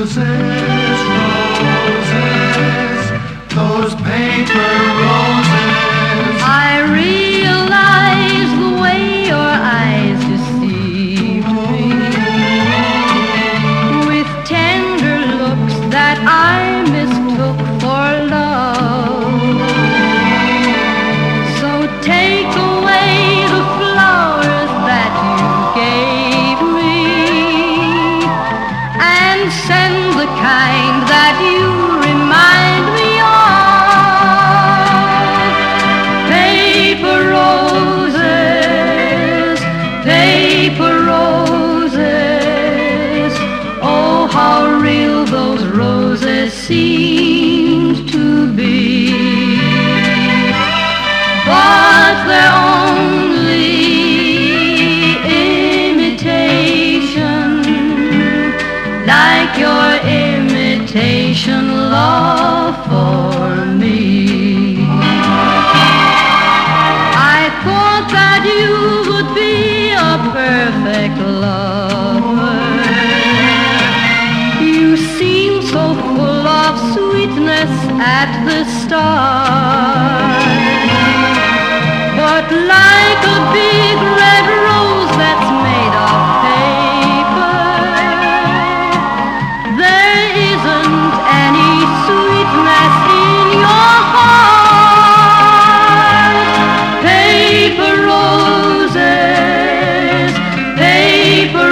Roses, roses, those paper roses. I realize the way your eyes deceived me with tender looks that I mistook for love. So take away the flowers that you gave me and send the kind that you remind me of. Paper roses, paper roses. Oh, how real those roses seemed to be. But they're only imitation, like your imitation love for me. I thought that you would be a perfect lover. You seemed so full of sweetness at the start, but like a big red rose that's made of paper, there isn't any sweetness in your heart. Paper roses, paper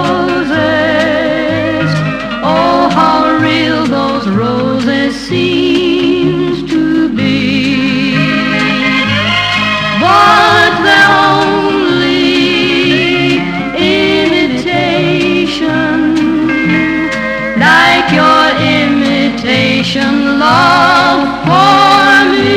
roses. Oh, how real those roses seem to be. But they're only imitation, like your imitation love for me.